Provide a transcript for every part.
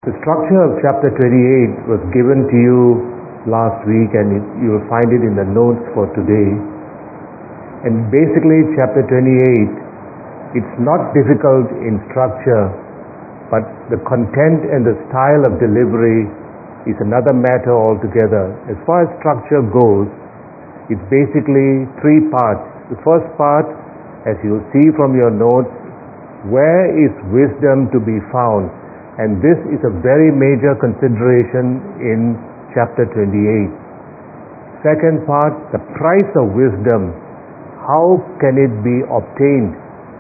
The structure of chapter 28 was given to you last week, and you will find it in the notes for today. And basically chapter 28, it's not difficult in structure, but the content and the style of delivery is another matter altogether. As far as structure goes, it's basically three parts. The first part, as you'll see from your notes, where is wisdom to be found? And this is a very major consideration in chapter 28. Second part, the price of wisdom. How can it be obtained?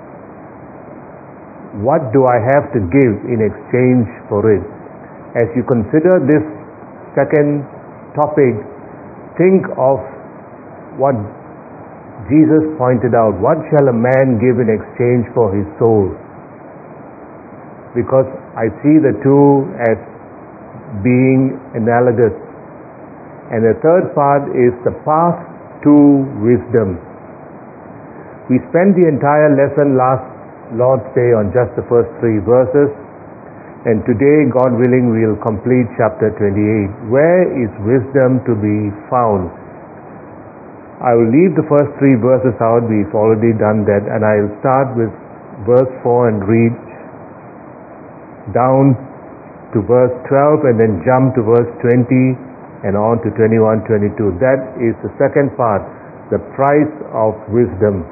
What do I have to give in exchange for it? As you consider this second topic, think of what Jesus pointed out. What shall a man give in exchange for his soul? Because I see the two as being analogous. And the third part is the path to wisdom. We spent the entire lesson last Lord's Day on just the first three verses, and today, God willing, we'll complete chapter 28. Where is wisdom to be found? I will leave the first three verses out. We've already done that, and I'll start with verse 4 and read down to verse 12 and then jump to verse 20 and on to 21, 22. That is the second part, the price of wisdom.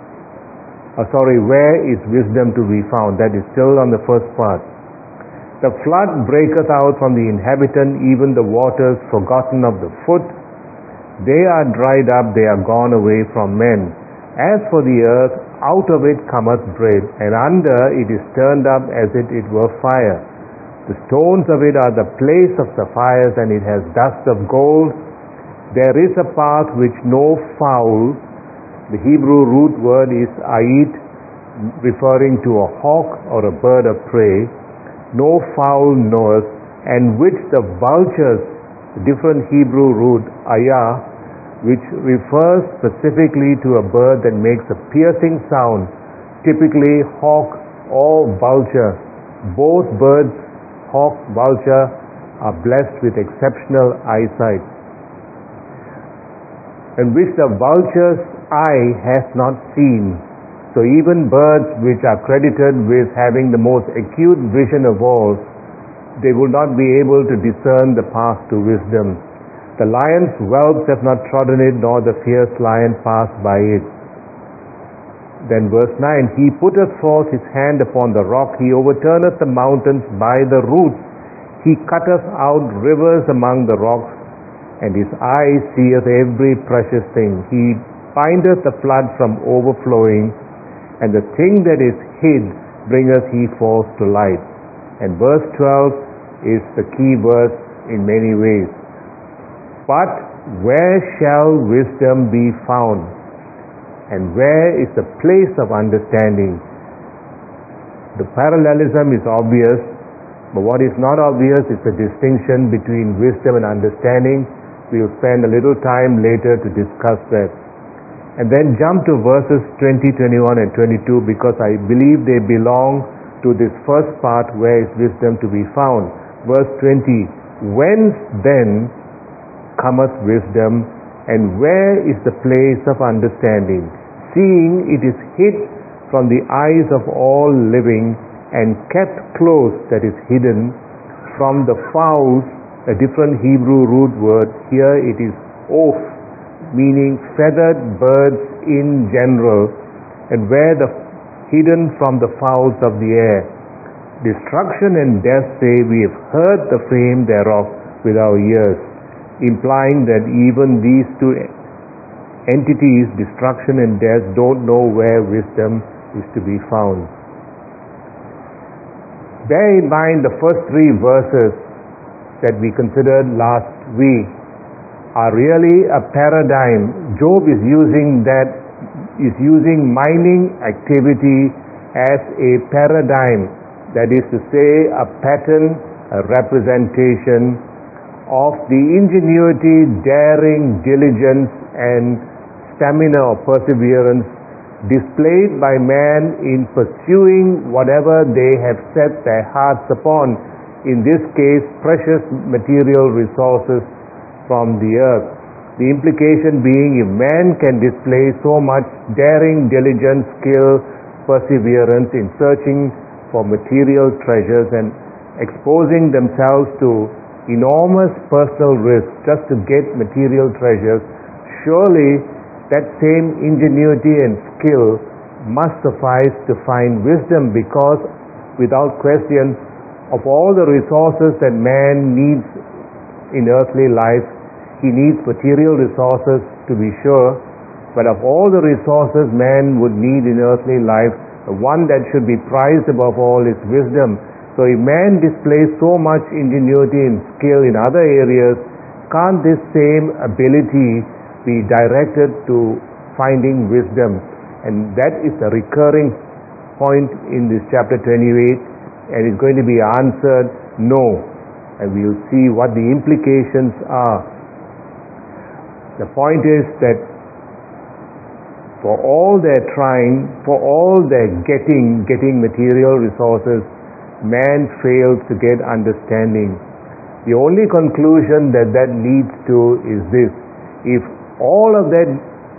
Where is wisdom to be found? That is still on the first part. The flood breaketh out from the inhabitant, even the waters forgotten of the foot. They are dried up, they are gone away from men. As for the earth, out of it cometh bread, and under it is turned up as it were fire. The stones of it are the place of the fires, and it has dust of gold. There is a path which no fowl, the Hebrew root word is ait, referring to a hawk or a bird of prey, no fowl knoweth, and which the vultures, the different Hebrew root ayah, which refers specifically to a bird that makes a piercing sound, typically hawk or vulture. Both birds, hawk, vulture, are blessed with exceptional eyesight, and which the vulture's eye hath not seen. So even birds which are credited with having the most acute vision of all, they will not be able to discern the path to wisdom. The lion's whelps have not trodden it, nor the fierce lion passed by it. Then verse 9, He putteth forth his hand upon the rock, he overturneth the mountains by the roots, he cutteth out rivers among the rocks, and his eye seeth every precious thing. He bindeth the flood from overflowing, and the thing that is hid bringeth he forth to light. And verse 12 is the key verse in many ways. But where shall wisdom be found? And where is the place of understanding? The parallelism is obvious, but what is not obvious is the distinction between wisdom and understanding. We will spend a little time later to discuss that. And then jump to verses 20, 21 and 22, because I believe they belong to this first part, where is wisdom to be found. Verse 20, Whence then cometh wisdom, and where is the place of understanding? Seeing it is hid from the eyes of all living, and kept close, that is hidden, from the fowls, a different Hebrew root word. Here it is oph, meaning feathered birds in general, and where the hidden from the fowls of the air. Destruction and death say, We have heard the fame thereof with our ears, implying that even these two entities, destruction and death, don't know where wisdom is to be found. Bear in mind the first three verses that we considered last week are really a paradigm. Job is using mining activity as a paradigm, that is to say, a pattern, a representation of the ingenuity, daring, diligence, and stamina or perseverance displayed by man in pursuing whatever they have set their hearts upon. in this case precious material resources from the earth. The implication being, if man can display so much daring, diligence, skill, perseverance in searching for material treasures and exposing themselves to enormous personal risk just to get material treasures, surely that same ingenuity and skill must suffice to find wisdom, because without question, of all the resources that man needs in earthly life, he needs material resources to be sure, but of all the resources man would need in earthly life, the one that should be prized above all is wisdom. So if man displays so much ingenuity and skill in other areas, can't this same ability be directed to finding wisdom? And that is a recurring point in this chapter 28, and it's going to be answered no. And we'll see what the implications are. The point is that for all their trying, for all their getting material resources, man fails to get understanding. The only conclusion that leads to is this: if all of that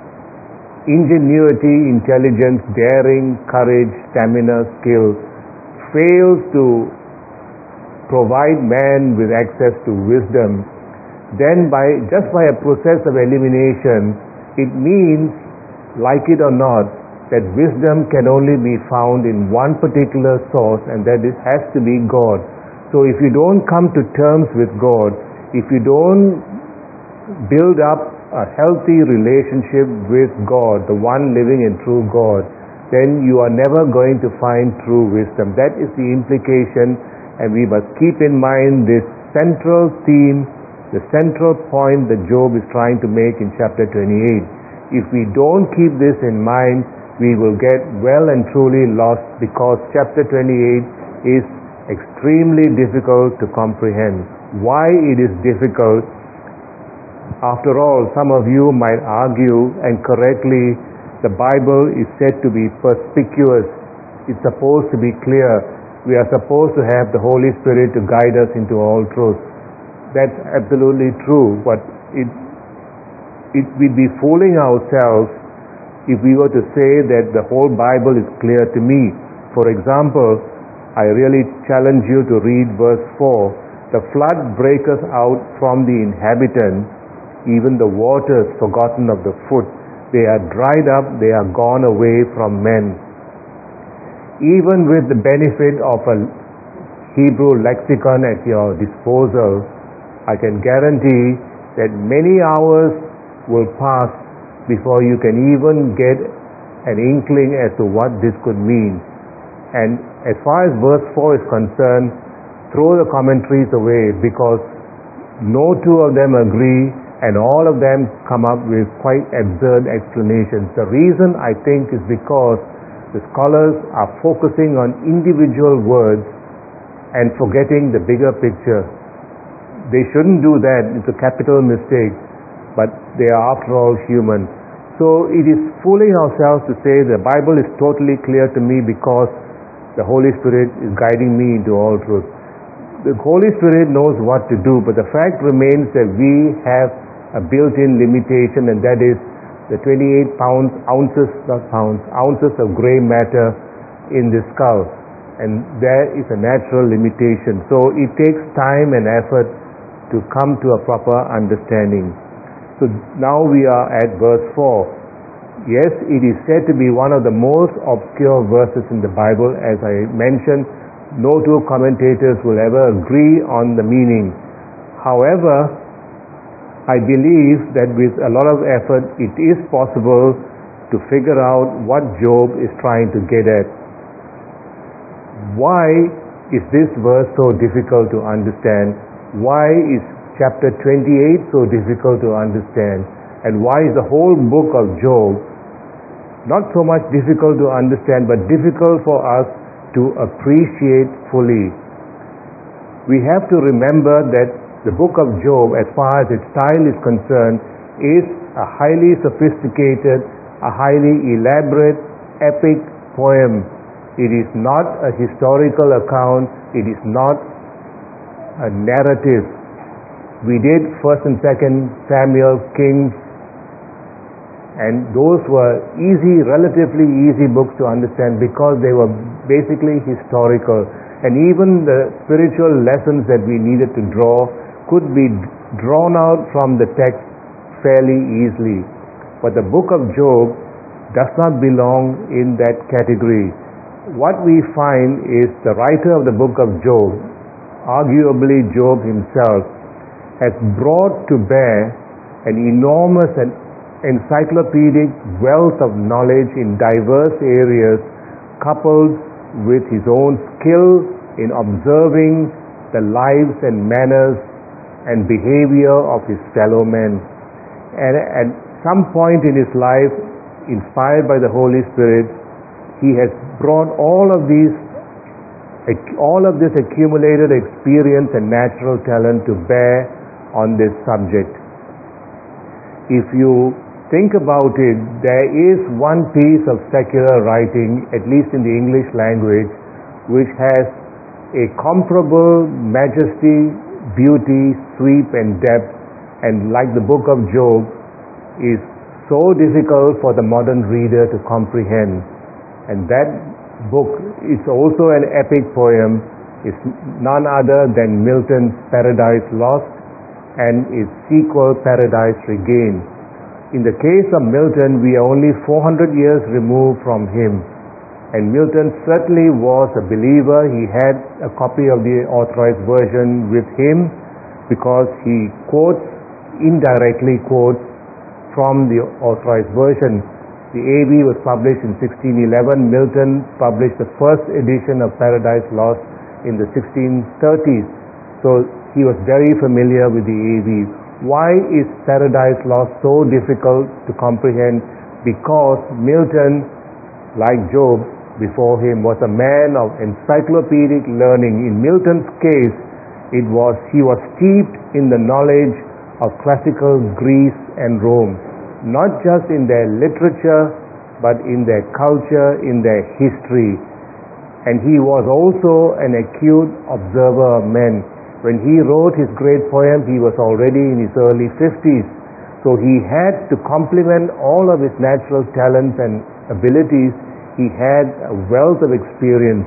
ingenuity, intelligence, daring, courage, stamina, skill fails to provide man with access to wisdom, then just by a process of elimination, it means, like it or not, that wisdom can only be found in one particular source, and that it has to be God. So if you don't come to terms with God, if you don't build up a healthy relationship with God, the one living and true God, then you are never going to find true wisdom. That is the implication, and we must keep in mind this central theme, the central point that Job is trying to make in chapter 28. If we don't keep this in mind, we will get well and truly lost, because chapter 28 is extremely difficult to comprehend. Why it is difficult? After all, some of you might argue, and correctly, the Bible is said to be perspicuous. It's supposed to be clear. We are supposed to have the Holy Spirit to guide us into all truth. That's absolutely true, but we'd be fooling ourselves if we were to say that the whole Bible is clear to me. For example, I really challenge you to read verse 4. The flood breaketh out from the inhabitants, even the waters forgotten of the foot. They are dried up, they are gone away from men. Even with the benefit of a Hebrew lexicon at your disposal, I can guarantee that many hours will pass before you can even get an inkling as to what this could mean. And as far as verse 4 is concerned, throw the commentaries away, because no two of them agree, and all of them come up with quite absurd explanations. The reason, I think, is because the scholars are focusing on individual words and forgetting the bigger picture. They shouldn't do that. It's a capital mistake, but they are after all human. So it is fooling ourselves to say the Bible is totally clear to me because the Holy Spirit is guiding me into all truth. The Holy Spirit knows what to do, but the fact remains that we have a built-in limitation, and that is the 28 ounces of gray matter in the skull, and there is a natural limitation. So it takes time and effort to come to a proper understanding. So now we are at verse 4. Yes, it is said to be one of the most obscure verses in the Bible. As I mentioned, no two commentators will ever agree on the meaning. However, I believe that with a lot of effort, it is possible to figure out what Job is trying to get at. Why is this verse so difficult to understand? Why is chapter 28 so difficult to understand? And why is the whole book of Job not so much difficult to understand, but difficult for us to appreciate fully? We have to remember that the book of Job, as far as its style is concerned, is a highly sophisticated, a highly elaborate, epic poem. It is not a historical account. It is not narratives. We did 1st and 2nd Samuel, Kings, and those were relatively easy books to understand because they were basically historical, and even the spiritual lessons that we needed to draw could be drawn out from the text fairly easily. But the book of Job does not belong in that category. What we find is the writer of the book of Job, arguably Job himself, has brought to bear an enormous and encyclopedic wealth of knowledge in diverse areas, coupled with his own skill in observing the lives and manners and behavior of his fellow men. And at some point in his life, inspired by the Holy Spirit, he has brought all of this accumulated experience and natural talent to bear on this subject. If you think about it, there is one piece of secular writing, at least in the English language, which has a comparable majesty, beauty, sweep, and depth, and like the book of Job, is so difficult for the modern reader to comprehend. And that book is also an epic poem. It's none other than Milton's Paradise Lost and its sequel, Paradise Regained. In the case of Milton, we are only 400 years removed from him, and Milton certainly was a believer. He had a copy of the Authorized Version with him because he indirectly quotes from the Authorized Version. The A.V. was published in 1611. Milton published the first edition of Paradise Lost in the 1630s. So he was very familiar with the A.V. Why is Paradise Lost so difficult to comprehend? Because Milton, like Job before him, was a man of encyclopedic learning. In Milton's case, he was steeped in the knowledge of classical Greece and Rome, not just in their literature, but in their culture, in their history. And he was also an acute observer of men. When he wrote his great poem, he was already in his early 50s. So he had to complement all of his natural talents and abilities. He had a wealth of experience.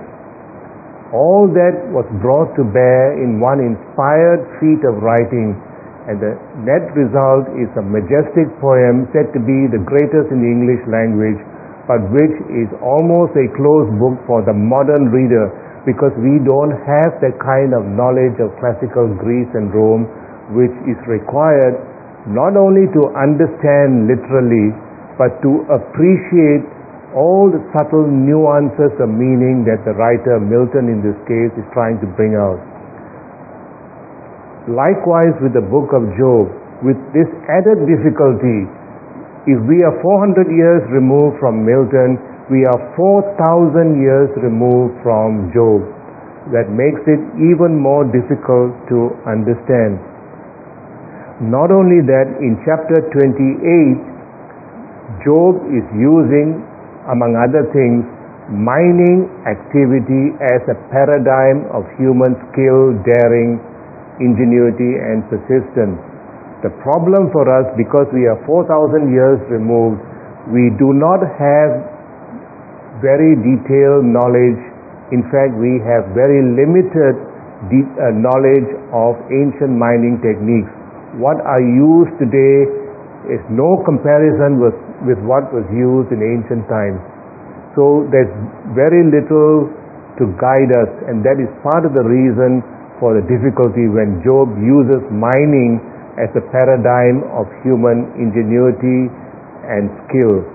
All that was brought to bear in one inspired feat of writing, and the net result is a majestic poem said to be the greatest in the English language, but which is almost a closed book for the modern reader, because we don't have that kind of knowledge of classical Greece and Rome, which is required not only to understand literally, but to appreciate all the subtle nuances of meaning that the writer, Milton in this case, is trying to bring out. Likewise with the book of Job, with this added difficulty, if we are 400 years removed from Milton, we are 4,000 years removed from Job. That makes it even more difficult to understand. Not only that, in chapter 28, Job is using, among other things, mining activity as a paradigm of human skill, daring, ingenuity, and persistence. The problem for us, because we are 4,000 years removed, we do not have very detailed knowledge. In fact, we have very limited knowledge of ancient mining techniques. What are used today is no comparison with what was used in ancient times. So there's very little to guide us, and that is part of the reason for the difficulty when Job uses mining as a paradigm of human ingenuity and skill.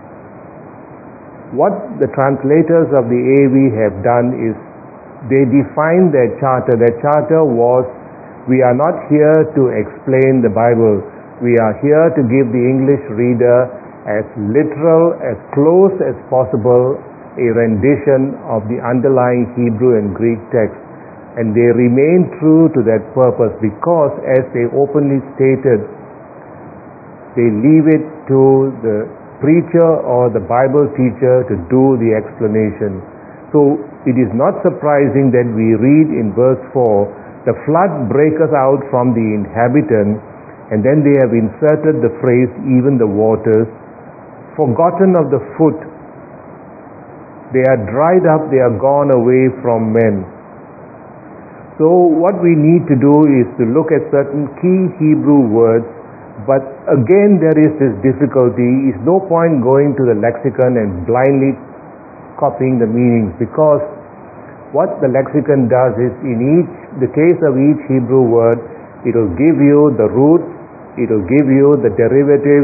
What the translators of the A.V. have done is they defined their charter. Their charter was, we are not here to explain the Bible. We are here to give the English reader as literal, as close as possible, a rendition of the underlying Hebrew and Greek text. And they remain true to that purpose because, as they openly stated, they leave it to the preacher or the Bible teacher to do the explanation. So it is not surprising that we read in verse 4 The flood breaketh out from the inhabitant, and then they have inserted the phrase, even the waters, forgotten of the foot. They are dried up, they are gone away from men. So what we need to do is to look at certain key Hebrew words, but again there is this difficulty. It's no point going to the lexicon and blindly copying the meanings, because what the lexicon does is, in the case of each Hebrew word, it will give you the root, it will give you the derivatives,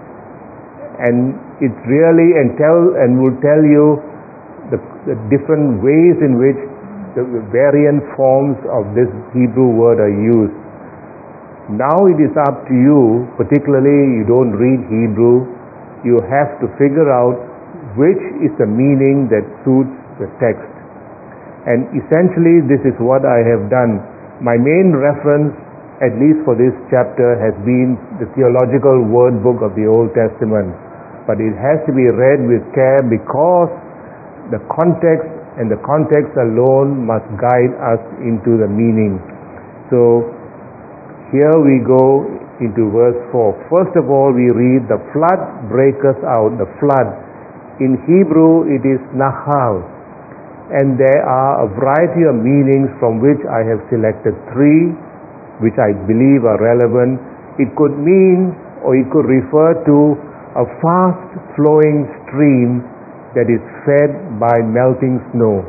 and it really will tell you the different ways in which the variant forms of this Hebrew word are used. Now it is up to you, particularly you don't read Hebrew, you have to figure out which is the meaning that suits the text. And essentially this is what I have done. My main reference, at least for this chapter, has been the theological word book of the Old Testament. But it has to be read with care, because the context and the context alone must guide us into the meaning. So here we go into verse 4. First of all, we read, the flood breaketh out. The flood. In Hebrew it is nahal. And there are a variety of meanings from which I have selected 3, which I believe are relevant. It could mean, or it could refer to, a fast flowing stream that is fed by melting snow.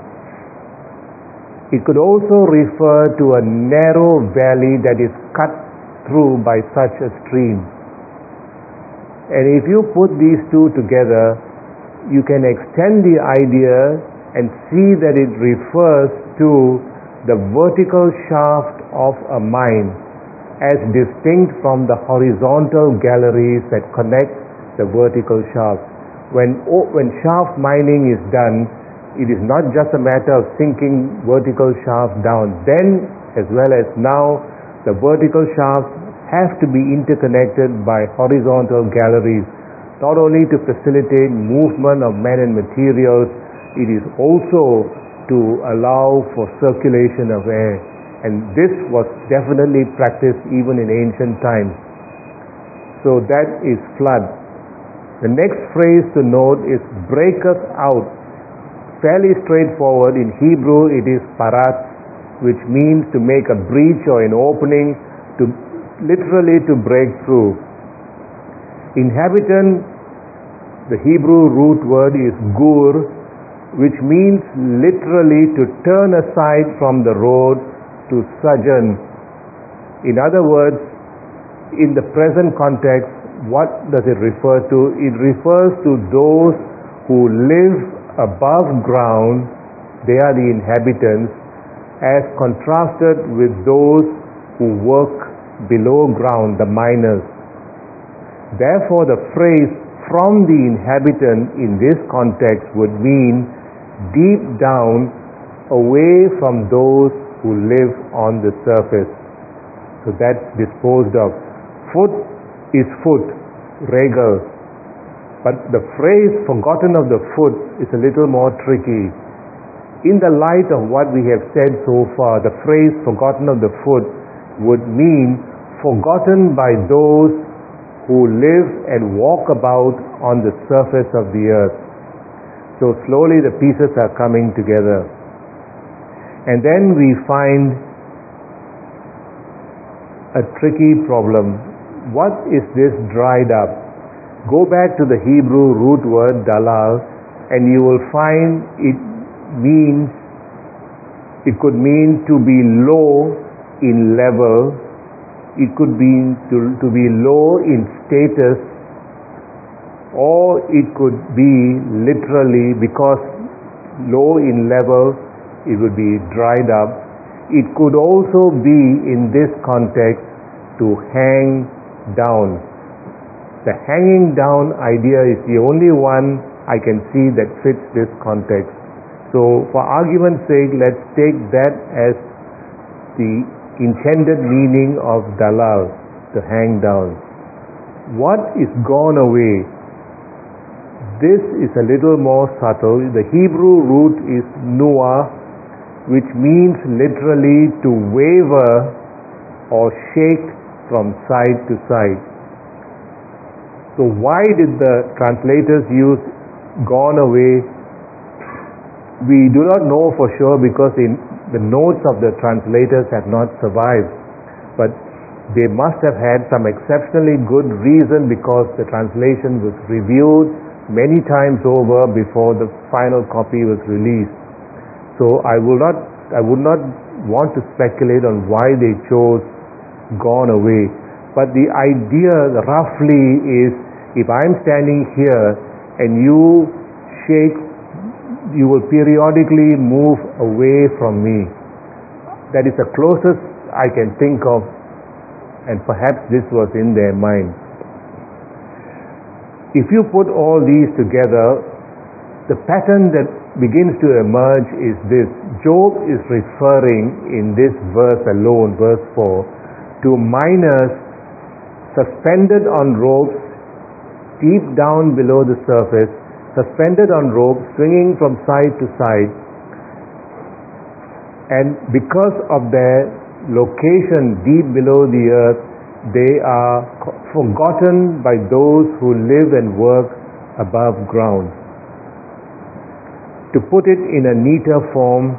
It could also refer to a narrow valley that is cut through by such a stream. And if you put these two together, you can extend the idea and see that it refers to the vertical shaft of a mine, as distinct from the horizontal galleries that connect the vertical shaft. When shaft mining is done, it is not just a matter of sinking vertical shaft down. Then, as well as now, the vertical shafts have to be interconnected by horizontal galleries, not only to facilitate movement of men and materials, it is also to allow for circulation of air. And this was definitely practiced even in ancient times. So that is flood. The next phrase to note is breaketh out. Fairly straightforward. In Hebrew it is parat, which means to make a breach or an opening, literally to break through. Inhabitant, the Hebrew root word is gur, which means literally to turn aside from the road, to sojourn. In other words, in the present context, what does it refer to? It refers to those who live above ground, they are the inhabitants, as contrasted with those who work below ground, the miners. Therefore, the phrase from the inhabitant in this context would mean deep down, away from those who live on the surface. So that's disposed of. Foot is foot, regal. But the phrase forgotten of the foot is a little more tricky. In the light of what we have said so far, the phrase forgotten of the foot would mean forgotten by those who live and walk about on the surface of the earth. So slowly the pieces are coming together. And then we find a tricky problem. What is this dried up? Go back to the Hebrew root word dalal, and you will find it could mean to be low in level, it could be to be low in status, or it could be literally, because low in level, it would be dried up. It could also be, in this context, to hang down. The hanging down idea is the only one I can see that fits this context. So for argument's sake, let's take that as the intended meaning of dalal, to hang down. What is gone away? This is a little more subtle. The Hebrew root is nuah, which means literally to waver or shake from side to side. So why did the translators use gone away? We do not know for sure because the notes of the translators have not survived. But they must have had some exceptionally good reason because the translation was reviewed many times over before the final copy was released. So I would not want to speculate on why they chose gone away. But the idea roughly is, if I'm standing here and you shake, you will periodically move away from me. That is the closest I can think of, and perhaps this was in their mind. If you put all these together, the pattern that begins to emerge is this. Job is referring in this verse alone, verse 4, to miners suspended on ropes deep down below the surface, suspended on ropes, swinging from side to side. And because of their location deep below the earth, they are forgotten by those who live and work above ground. To put it in a neater form,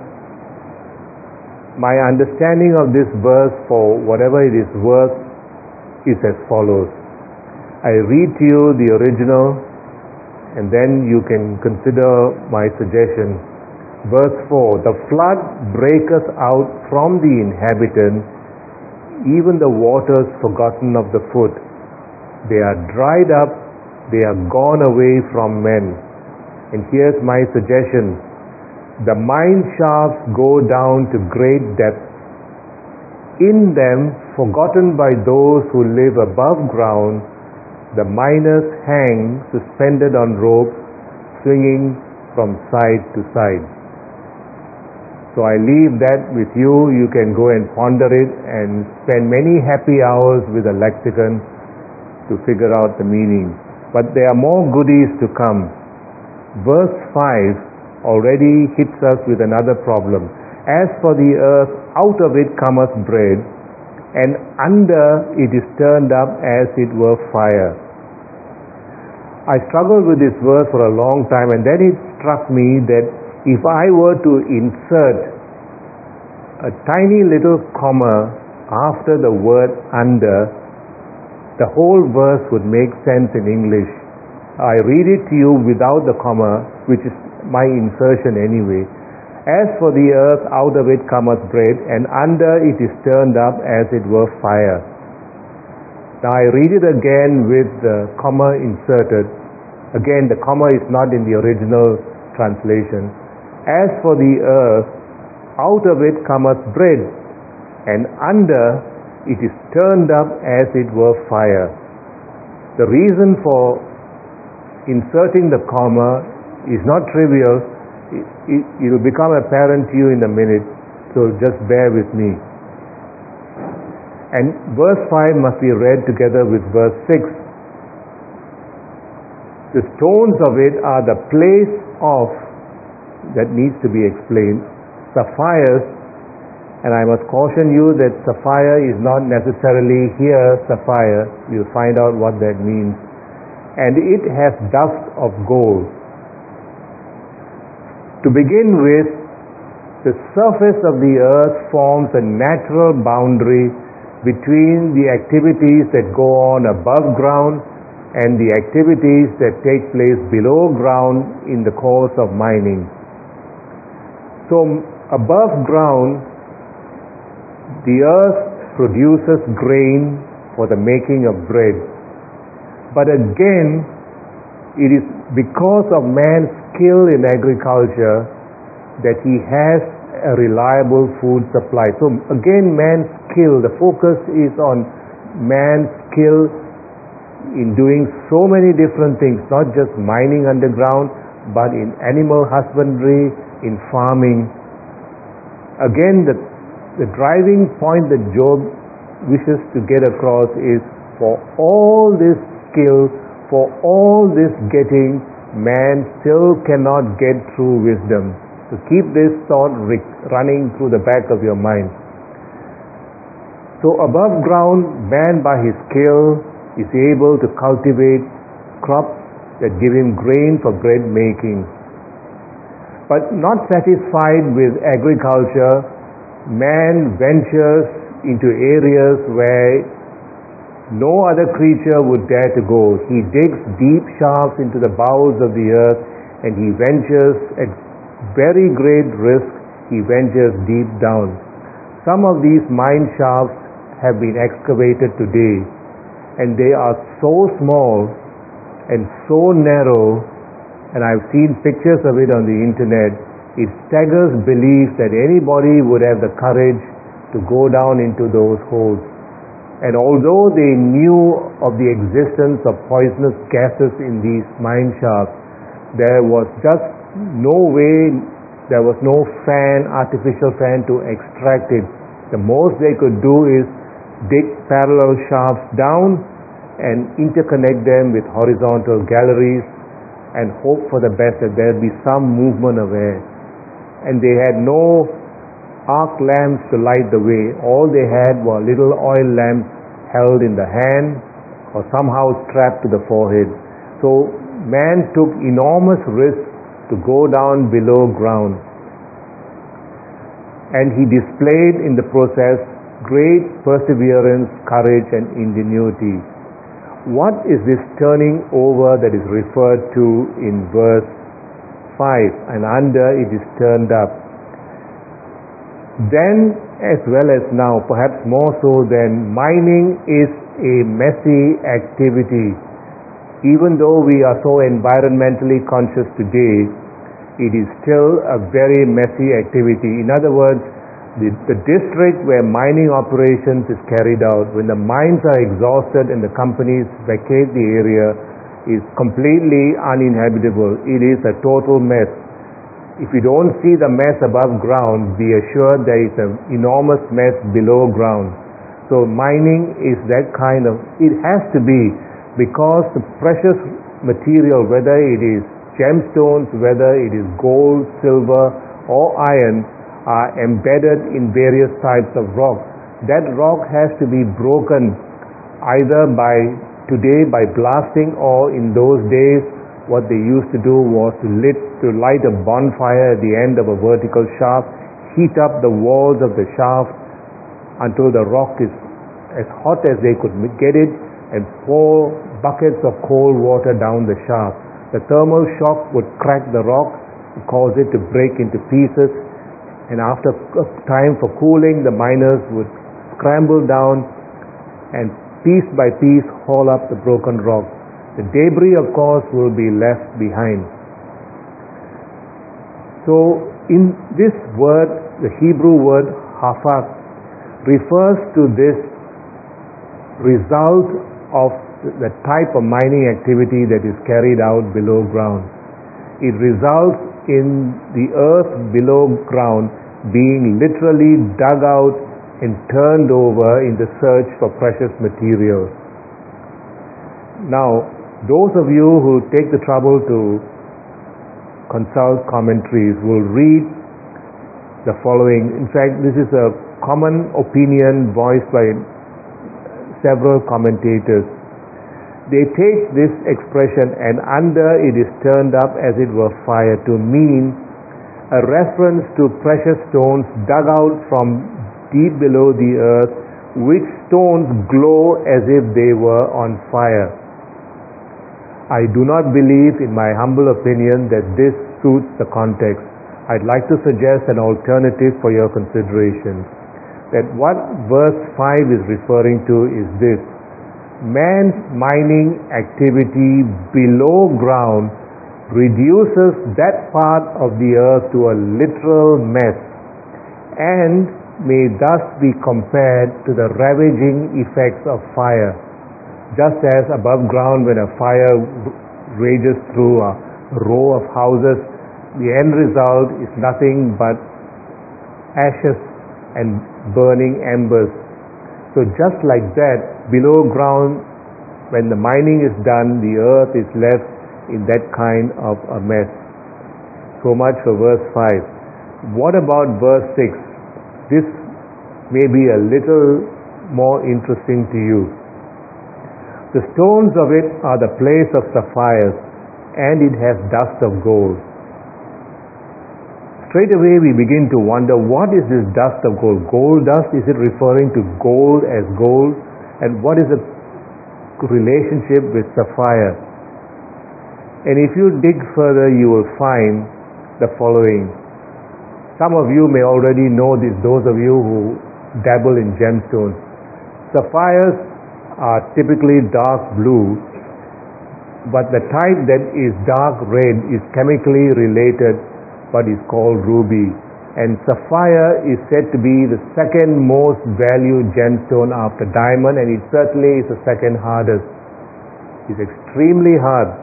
my understanding of this verse, for whatever it is worth, is as follows. I read to you the original, and then you can consider my suggestion. Verse 4, the flood breaketh out from the inhabitant, even the waters forgotten of the foot. They are dried up, they are gone away from men. And here's my suggestion. The mine shafts go down to great depth. In them, forgotten by those who live above ground, the miners hang suspended on ropes, swinging from side to side. So I leave that with you. You can go and ponder it and spend many happy hours with a lexicon to figure out the meaning. But there are more goodies to come. Verse 5 already hits us with another problem. As for the earth, out of it cometh bread, and under it is turned up as it were fire. I struggled with this verse for a long time, and then it struck me that if I were to insert a tiny little comma after the word under, the whole verse would make sense in English. I read it to you without the comma, which is my insertion anyway. As for the earth, out of it cometh bread, and under it is turned up as it were fire. Now I read it again with the comma inserted. Again, the comma is not in the original translation. As for the earth, out of it cometh bread, and under it is turned up as it were fire. The reason for inserting the comma is not trivial. It will become apparent to you in a minute, so just bear with me. And verse 5 must be read together with verse 6. The stones of it are the place of, that needs to be explained, sapphires, and I must caution you that sapphire is not necessarily here sapphire. You'll find out what that means. And it has dust of gold. To begin with, the surface of the earth forms a natural boundary between the activities that go on above ground and the activities that take place below ground in the course of mining. So above ground, the earth produces grain for the making of bread. But again, it is because of man's skill in agriculture that he has a reliable food supply. So again, man's skill, the focus is on man's skill in doing so many different things, not just mining underground, but in animal husbandry, in farming. Again, the driving point that Job wishes to get across is, for all this skill, for all this getting, man still cannot get through wisdom. So keep this thought running through the back of your mind. So above ground, man by his skill is able to cultivate crops that give him grain for bread making. But not satisfied with agriculture, man ventures into areas where no other creature would dare to go. He digs deep shafts into the bowels of the earth, and he ventures at very great risk. He ventures deep down. Some of these mine shafts have been excavated today, and they are so small and so narrow, and I've seen pictures of it on the internet. It staggers belief that anybody would have the courage to go down into those holes. And although they knew of the existence of poisonous gases in these mine shafts, there was just no way, there was no artificial fan to extract it. The most they could do is dig parallel shafts down and interconnect them with horizontal galleries and hope for the best, that there be some movement of air. And they had no arc lamps to light the way. All they had were little oil lamps held in the hand or somehow strapped to the forehead. So man took enormous risks to go down below ground, and he displayed in the process great perseverance, courage, and ingenuity. What is this turning over that is referred to in verse 5? And under it is turned up. Then as well as now, perhaps more so than, mining is a messy activity. Even though we are so environmentally conscious today, it is still a very messy activity. In other words, the district where mining operations is carried out, when the mines are exhausted and the companies vacate the area, is completely uninhabitable. It is a total mess. If you don't see the mess above ground, be assured there is an enormous mess below ground. So mining is that kind of, it has to be, because the precious material, whether it is gemstones, whether it is gold, silver, or iron, are embedded in various types of rock. That rock has to be broken either today by blasting, or in those days what they used to do was to light a bonfire at the end of a vertical shaft, heat up the walls of the shaft until the rock is as hot as they could get it, and pour buckets of cold water down the shaft. The thermal shock would crack the rock, cause it to break into pieces, and after time for cooling, the miners would scramble down and piece by piece haul up the broken rock. The debris, of course, will be left behind. So in this word, the Hebrew word hafak refers to this result of the type of mining activity that is carried out below ground. It results in the earth below ground being literally dug out and turned over in the search for precious materials. Now, those of you who take the trouble to consult commentaries will read the following. In fact, this is a common opinion voiced by several commentators. They take this expression, and under it is turned up as it were fire, to mean a reference to precious stones dug out from deep below the earth, which stones glow as if they were on fire. I do not believe, in my humble opinion, that this suits the context. I'd like to suggest an alternative for your consideration. That what verse 5 is referring to is this: man's mining activity below ground reduces that part of the earth to a literal mess, and may thus be compared to the ravaging effects of fire. Just as above ground, when a fire rages through a row of houses, the end result is nothing but ashes and burning embers. So just like that, below ground, when the mining is done, the earth is left in that kind of a mess. So much for verse 5. What about verse 6? This may be a little more interesting to you. The stones of it are the place of sapphires, and it has dust of gold. Straight away we begin to wonder, what is this dust of gold? Gold dust, is it referring to gold as gold? And what is the relationship with sapphire? And if you dig further, you will find the following. Some of you may already know this, those of you who dabble in gemstones. Sapphires are typically dark blue, but the type that is dark red is chemically related but is called ruby. And sapphire is said to be the second most valued gemstone after diamond, and it certainly is the second hardest. It's extremely hard.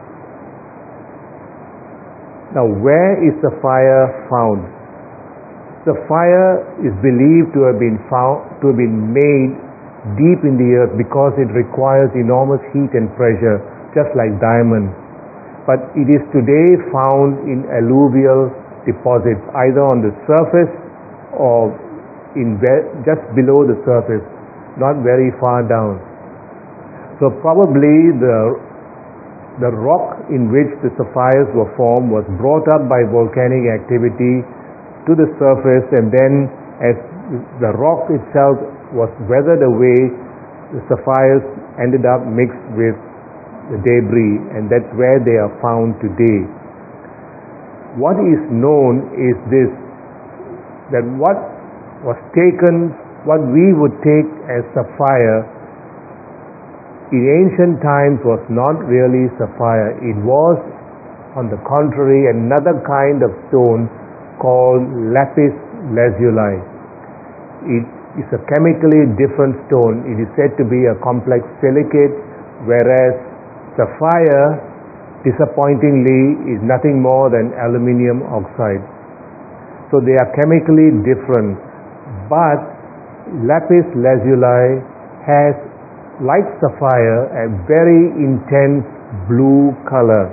Now, where is sapphire found? Sapphire is believed to have been made deep in the earth because it requires enormous heat and pressure, just like diamond. But it is today found in alluvial deposits, either on the surface or just below the surface, not very far down. So probably the rock in which the sapphires were formed was brought up by volcanic activity to the surface, and then as the rock itself was weathered away, the sapphires ended up mixed with the debris, and that's where they are found today. What is known is this, that what we would take as sapphire in ancient times was not really sapphire. It was, on the contrary, another kind of stone called lapis lazuli. It is a chemically different stone. It is said to be a complex silicate, whereas sapphire, disappointingly, is nothing more than aluminium oxide. So they are chemically different. But lapis lazuli has, like sapphire, a very intense blue color.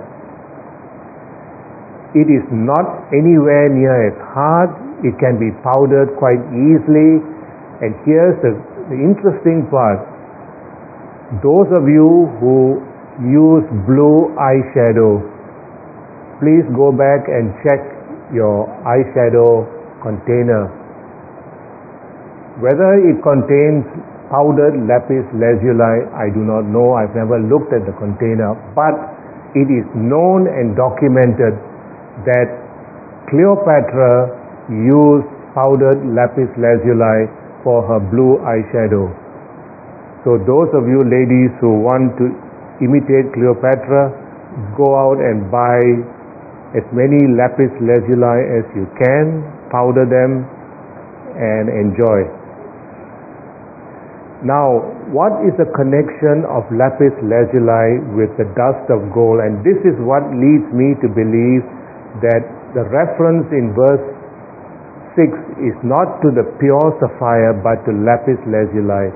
It is not anywhere near as hard. It can be powdered quite easily. And here's the interesting part. Those of you who use blue eyeshadow, please go back and check your eyeshadow container. Whether it contains powdered lapis lazuli, I do not know. I've never looked at the container. But it is known and documented that Cleopatra used powdered lapis lazuli for her blue eyeshadow. So those of you ladies who want to imitate Cleopatra, go out and buy as many lapis lazuli as you can, powder them, and enjoy. Now, what is the connection of lapis lazuli with the dust of gold? And this is what leads me to believe that the reference in verse 6 is not to the pure sapphire but to lapis lazuli.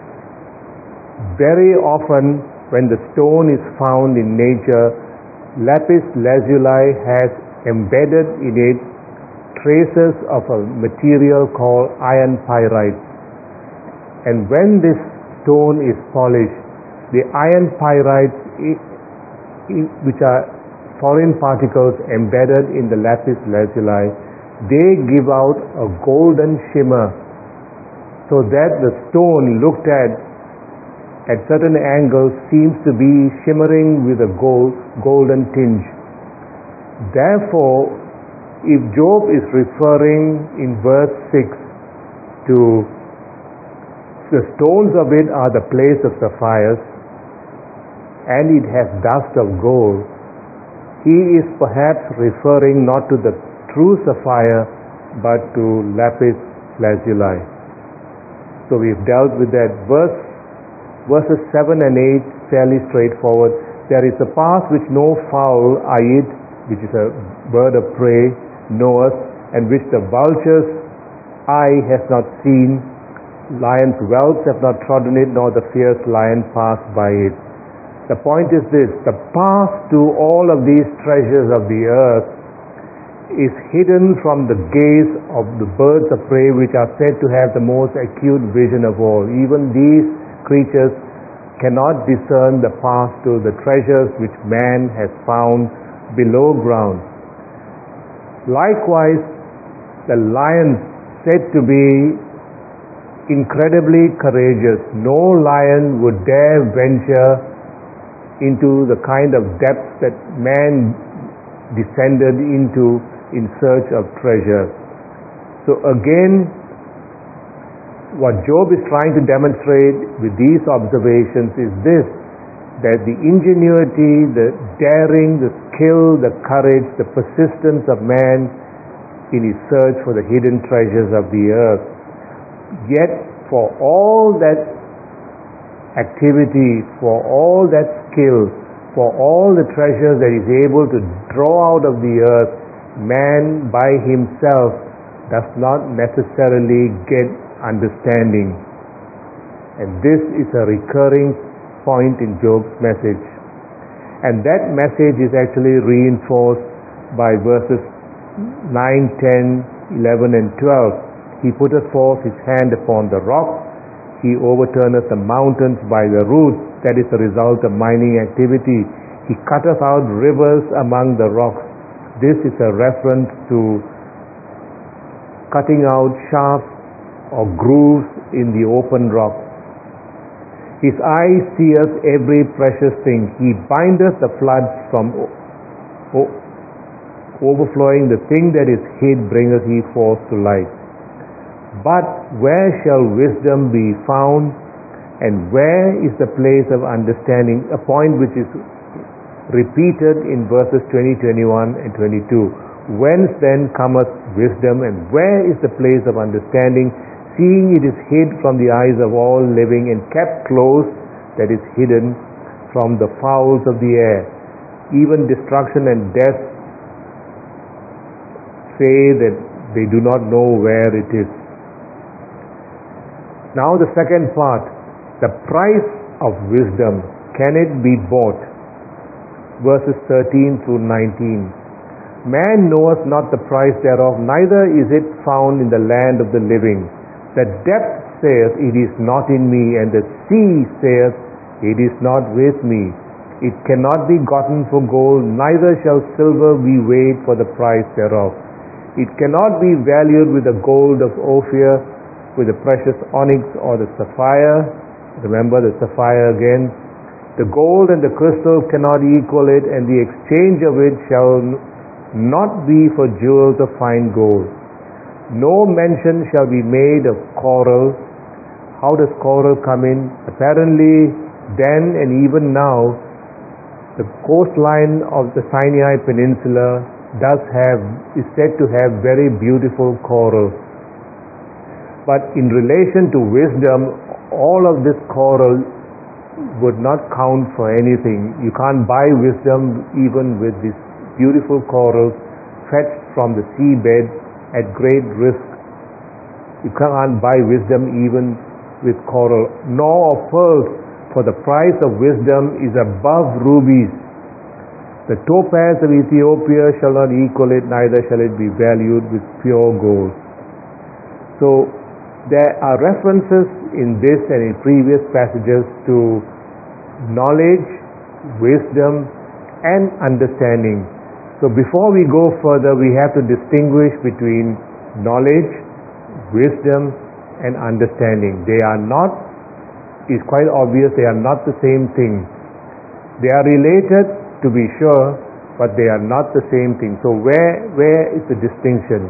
Very often when the stone is found in nature, lapis lazuli has embedded in it traces of a material called iron pyrite. And when this stone is polished, the iron pyrites, which are foreign particles embedded in the lapis lazuli, they give out a golden shimmer, so that the stone looked at certain angles seems to be shimmering with a golden tinge. Therefore, if Job is referring in verse 6 to the stones of it are the place of sapphires, and it has dust of gold, he is perhaps referring not to the true sapphire but to lapis lazuli. So we've dealt with that. Verses 7 and 8, fairly straightforward. There is a path which no fowl, ayid, which is a bird of prey, knoweth, and which the vulture's eye has not seen. Lion's whelps have not trodden it, nor the fierce lion passed by it. The point is this: the path to all of these treasures of the earth is hidden from the gaze of the birds of prey, which are said to have the most acute vision of all. Even these creatures cannot discern the path to the treasures which man has found below ground. Likewise, the lion said to be incredibly courageous. No lion would dare venture into the kind of depths that man descended into in search of treasure. So again, what Job is trying to demonstrate with these observations is this, that the ingenuity, the daring, the skill, the courage, the persistence of man in his search for the hidden treasures of the earth. Yet for all that activity, for all that skill, for all the treasures that he is able to draw out of the earth, man by himself does not necessarily get understanding. And this is a recurring point in Job's message. And that message is actually reinforced by verses 9, 10, 11 and 12. He putteth forth his hand upon the rock. He overturneth the mountains by the roots. That is the result of mining activity. He cutteth out rivers among the rocks. This is a reference to cutting out shafts or grooves in the open rock. His eye seeth every precious thing. He bindeth the floods from overflowing. The thing that is hid bringeth he forth to light. But where shall wisdom be found, and where is the place of understanding? A point which is repeated in verses 20, 21 and 22. Whence then cometh wisdom, and where is the place of understanding? Seeing it is hid from the eyes of all living, and kept close, that is hidden from the fowls of the air. Even destruction and death say that they do not know where it is. Now the second part, the price of wisdom. Can it be bought? Verses 13 through 19. Man knoweth not the price thereof, neither is it found in the land of the living. The depth saith, it is not in me, and the sea saith, it is not with me. It cannot be gotten for gold, neither shall silver be weighed for the price thereof. It cannot be valued with the gold of Ophir, with the precious onyx or the sapphire. Remember the sapphire again. The gold and the crystal cannot equal it, and the exchange of it shall not be for jewels of fine gold. No mention shall be made of coral. How does coral come in? Apparently, then and even now, the coastline of the Sinai Peninsula is said to have very beautiful coral. But in relation to wisdom, all of this coral would not count for anything. You can't buy wisdom even with these beautiful corals fetched from the seabed at great risk. You can't buy wisdom even with coral, nor of pearls, for the price of wisdom is above rubies. The topaz of Ethiopia shall not equal it, neither shall it be valued with pure gold. So there are references in this and in previous passages to knowledge, wisdom, and understanding. So before we go further, we have to distinguish between knowledge, wisdom, and understanding. They are not, it's quite obvious, they are not the same thing. They are related, to be sure, but they are not the same thing. So where is the distinction?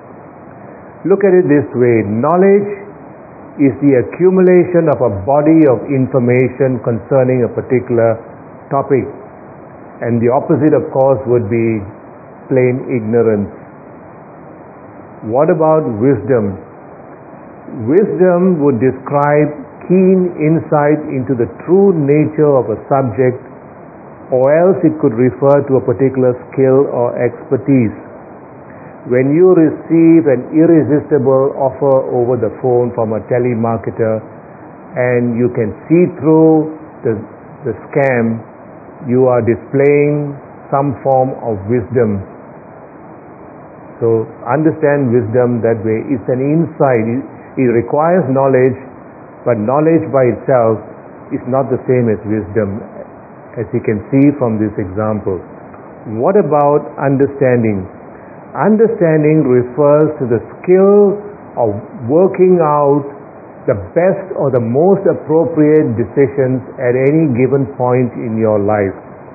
Look at it this way. Knowledge is the accumulation of a body of information concerning a particular topic. And the opposite, of course, would be plain ignorance. What about wisdom? Wisdom would describe keen insight into the true nature of a subject, or else it could refer to a particular skill or expertise. When you receive an irresistible offer over the phone from a telemarketer and you can see through the scam, you are displaying some form of wisdom. So understand wisdom that way. It's an insight. It requires knowledge, but knowledge by itself is not the same as wisdom, as you can see from this example. What about understanding? Understanding refers to the skill of working out the best or the most appropriate decisions at any given point in your life.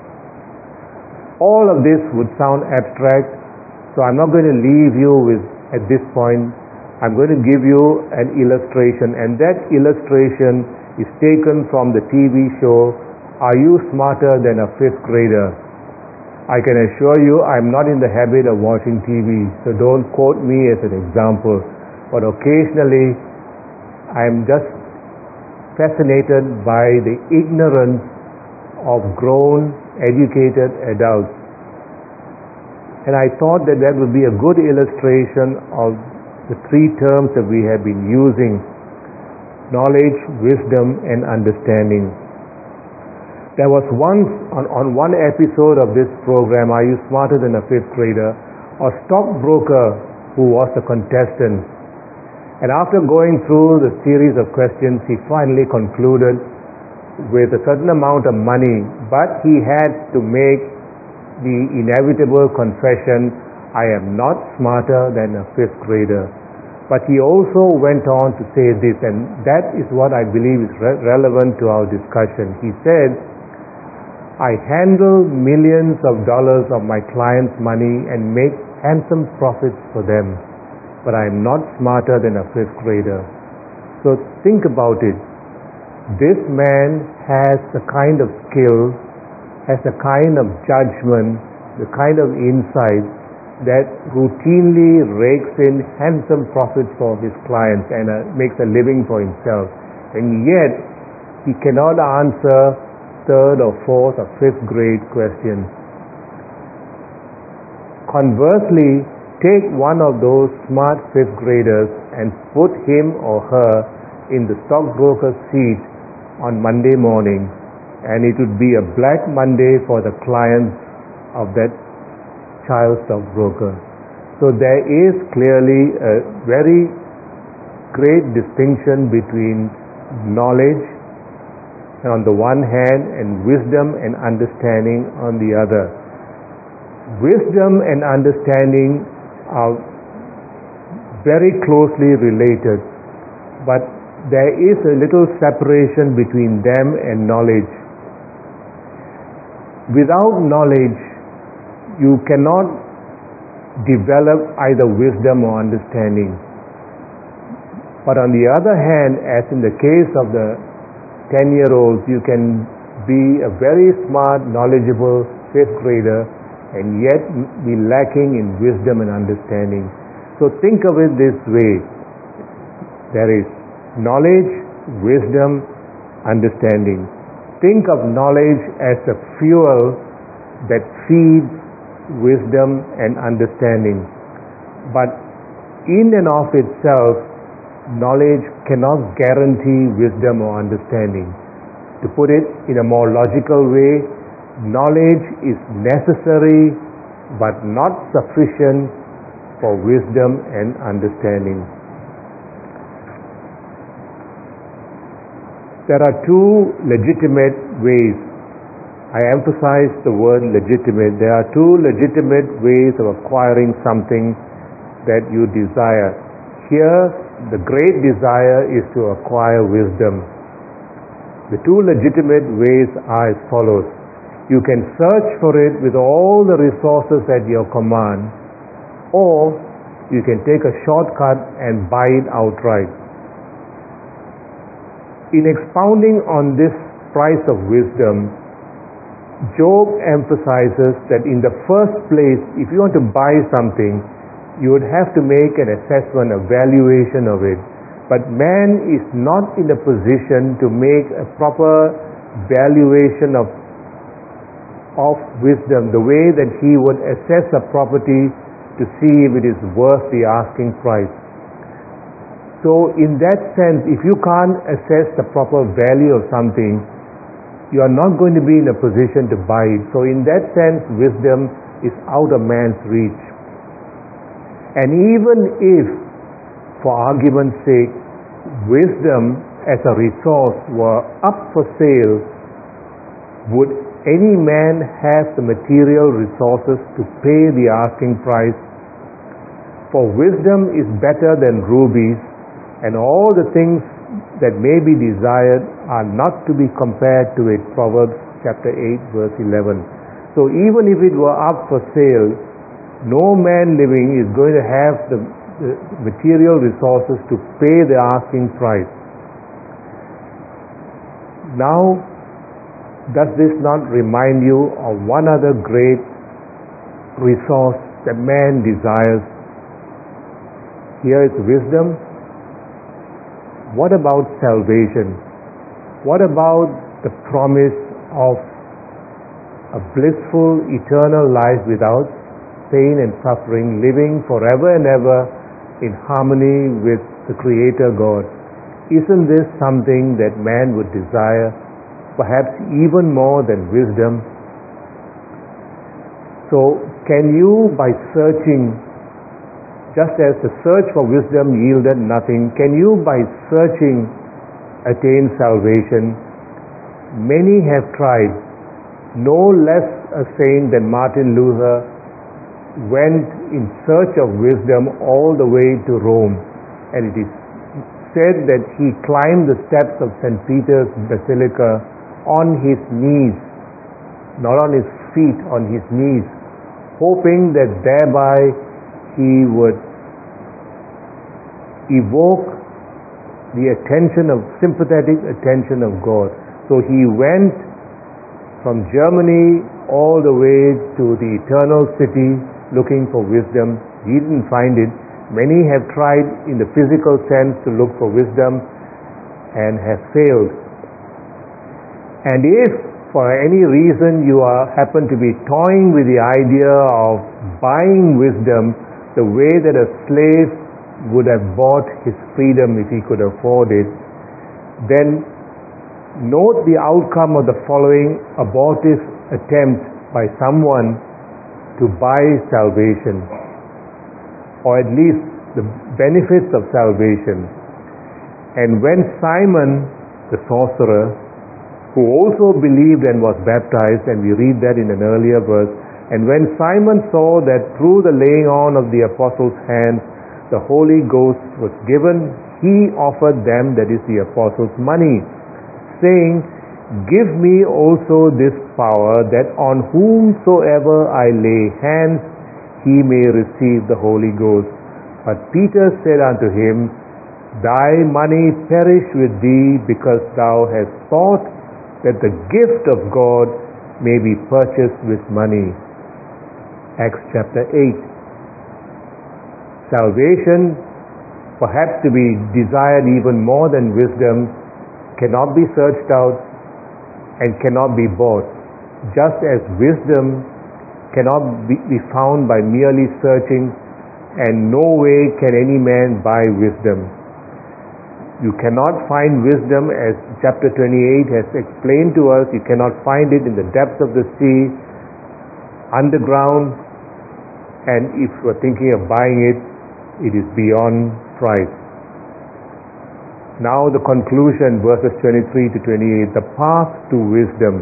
All of this would sound abstract, so I'm not going to leave you with, at this point, I'm going to give you an illustration, and that illustration is taken from the TV show, Are You Smarter Than a Fifth Grader? I can assure you I'm not in the habit of watching TV, so don't quote me as an example, but occasionally I'm just fascinated by the ignorance of grown, educated adults. And I thought that would be a good illustration of the three terms that we have been using: knowledge, wisdom, and understanding. There was once, on one episode of this program, Are You Smarter Than a Fifth Grader, a stockbroker who was a contestant. And after going through the series of questions, he finally concluded with a certain amount of money, but he had to make the inevitable confession, I am not smarter than a fifth grader. But he also went on to say this, and that is what I believe is relevant to our discussion. He said, I handle millions of dollars of my clients' money and make handsome profits for them, but I am not smarter than a fifth grader. So think about it. This man has the kind of skill, has the kind of judgment, the kind of insight that routinely rakes in handsome profits for his clients and makes a living for himself. And yet, he cannot answer third or fourth or fifth grade questions. Conversely, take one of those smart fifth graders and put him or her in the stockbroker's seat on Monday morning, and it would be a black Monday for the clients of that child stockbroker. So there is clearly a very great distinction between knowledge on the one hand and wisdom and understanding on the other. Wisdom and understanding are very closely related, but there is a little separation between them and knowledge. Without knowledge, you cannot develop either wisdom or understanding. But on the other hand, as in the case of the 10-year-olds, you can be a very smart, knowledgeable fifth grader and yet be lacking in wisdom and understanding. So think of it this way. There is knowledge, wisdom, understanding. Think of knowledge as a fuel that feeds wisdom and understanding. But in and of itself, knowledge cannot guarantee wisdom or understanding. To put it in a more logical way, knowledge is necessary but not sufficient for wisdom and understanding. There are two legitimate ways. I emphasize the word legitimate. There are two legitimate ways of acquiring something that you desire. Here, the great desire is to acquire wisdom. The two legitimate ways are as follows. You can search for it with all the resources at your command, or you can take a shortcut and buy it outright. In expounding on this price of wisdom, Job emphasizes that in the first place, if you want to buy something, you would have to make an assessment, a valuation of it. But man is not in a position to make a proper valuation of wisdom, the way that he would assess a property to see if it is worth the asking price. So in that sense, if you can't assess the proper value of something, you are not going to be in a position to buy it. So in that sense, wisdom is out of man's reach. And even if, for argument's sake, wisdom as a resource were up for sale, would any man have the material resources to pay the asking price? For wisdom is better than rubies, and all the things that may be desired are not to be compared to it. Proverbs chapter 8 verse 11. So even if it were up for sale, no man living is going to have the material resources to pay the asking price. Now, does this not remind you of one other great resource that man desires? Here is wisdom. What about salvation? What about the promise of a blissful eternal life without pain and suffering, living forever and ever in harmony with the Creator God? Isn't this something that man would desire, perhaps even more than wisdom? So, can you, by searching, just as the search for wisdom yielded nothing, can you, by searching, attain salvation? Many have tried. No less a saint than Martin Luther went in search of wisdom all the way to Rome, and it is said that he climbed the steps of St. Peter's Basilica on his knees, not on his feet, on his knees, hoping that thereby he would evoke the sympathetic attention of God. So he went from Germany all the way to the eternal city looking for wisdom. He didn't find it. Many have tried in the physical sense to look for wisdom and have failed. And if for any reason you happen to be toying with the idea of buying wisdom the way that a slave would have bought his freedom if he could afford it, then note the outcome of the following abortive attempt by someone to buy salvation, or at least the benefits of salvation. And when Simon the sorcerer, who also believed and was baptized, and we read that in an earlier verse, and when Simon saw that through the laying on of the apostles' hands the Holy Ghost was given, he offered them, that is the apostles, money, saying, "Give me also this power, that on whomsoever I lay hands, he may receive the Holy Ghost." But Peter said unto him, "Thy money perish with thee, because thou hast thought that the gift of God may be purchased with money." Acts chapter 8. Salvation, perhaps to be desired even more than wisdom, cannot be searched out and cannot be bought, just as wisdom cannot be found by merely searching, and no way can any man buy wisdom. You cannot find wisdom, as chapter 28 has explained to us. You cannot find it in the depths of the sea, underground, and if you are thinking of buying it, it is beyond price. Now the conclusion, verses 23 to 28, the path to wisdom.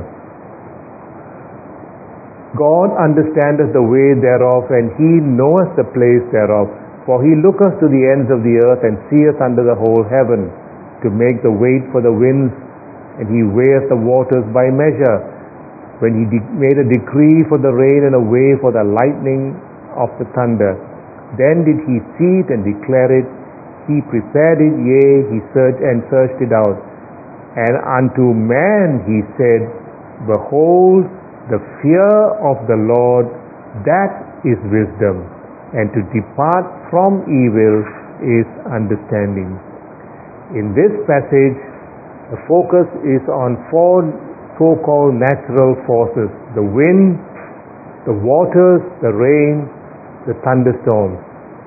God understandeth the way thereof, and he knoweth the place thereof. For he looketh to the ends of the earth, and seeth under the whole heaven, to make the weight for the winds, and he weigheth the waters by measure. When he made a decree for the rain, and a way for the lightning of the thunder, then did he see it and declare it. He prepared it, yea, he searched it out. And unto man he said, Behold, the fear of the Lord, that is wisdom, and to depart from evil is understanding. In this passage, the focus is on four so-called natural forces: the wind, the waters, the rain, the thunderstorms.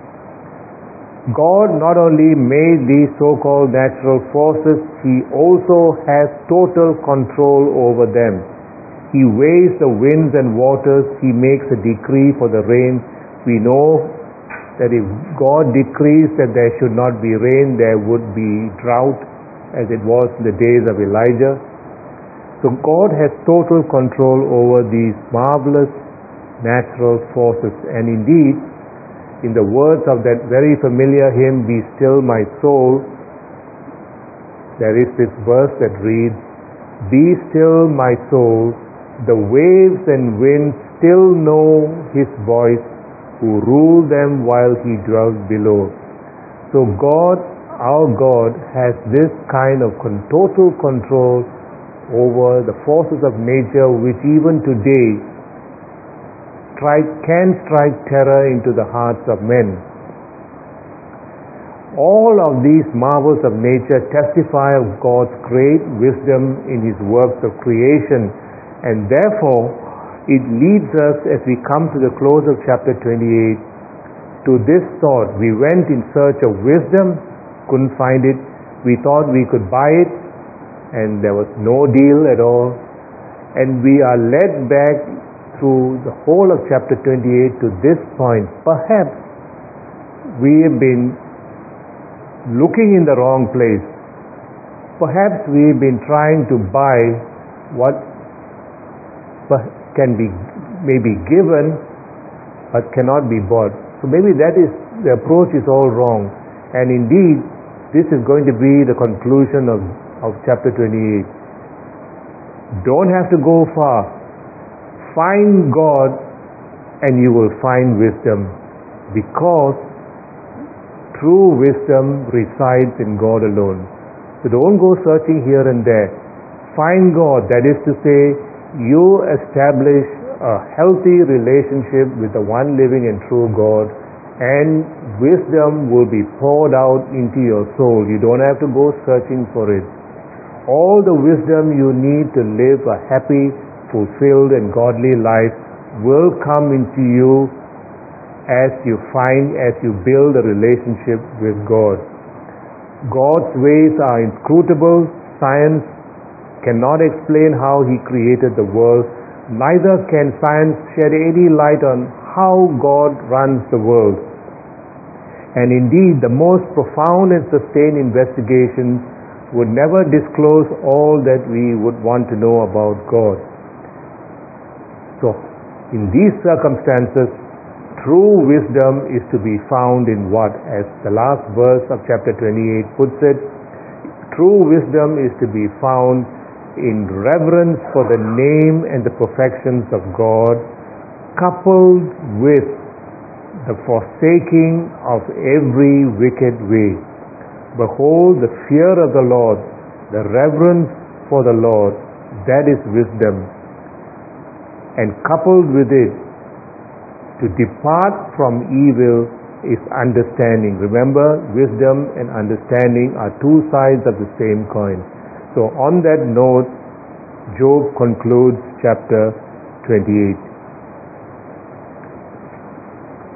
God not only made these so-called natural forces, he also has total control over them. He weighs the winds and waters, he makes a decree for the rain. We know that if God decrees that there should not be rain, there would be drought, as it was in the days of Elijah. So God has total control over these marvelous natural forces. And indeed, in the words of that very familiar hymn, "Be Still My Soul," there is this verse that reads, "Be still my soul, the waves and winds still know His voice, who ruled them while He dwelt below." So God, our God, has this kind of total control over the forces of nature, which even today can strike terror into the hearts of men. All of these marvels of nature testify of God's great wisdom in His works of creation, and therefore it leads us, as we come to the close of chapter 28, to this thought. We went in search of wisdom, couldn't find it. We thought we could buy it, and there was no deal at all. And we are led back through the whole of chapter 28 to this point. Perhaps we have been looking in the wrong place. Perhaps we have been trying to buy what can be maybe given but cannot be bought. So maybe that is, the approach is all wrong. And indeed, this is going to be the conclusion of chapter 28. Don't have to go far. Find God and you will find wisdom, because true wisdom resides in God alone. So don't go searching here and there. Find God, that is to say, you establish a healthy relationship with the one living and true God, and wisdom will be poured out into your soul. You don't have to go searching for it. All the wisdom you need to live a happy, fulfilled, and godly life will come into you as you build a relationship with God. God's ways are inscrutable. Science cannot explain how He created the world. Neither can science shed any light on how God runs the world. And indeed, the most profound and sustained investigations would never disclose all that we would want to know about God. So, in these circumstances, true wisdom is to be found in what? As the last verse of chapter 28 puts it, true wisdom is to be found in reverence for the name and the perfections of God, coupled with the forsaking of every wicked way. Behold, the fear of the Lord, the reverence for the Lord, that is wisdom. And coupled with it, to depart from evil is understanding. Remember, wisdom and understanding are two sides of the same coin. So on that note, Job concludes chapter 28.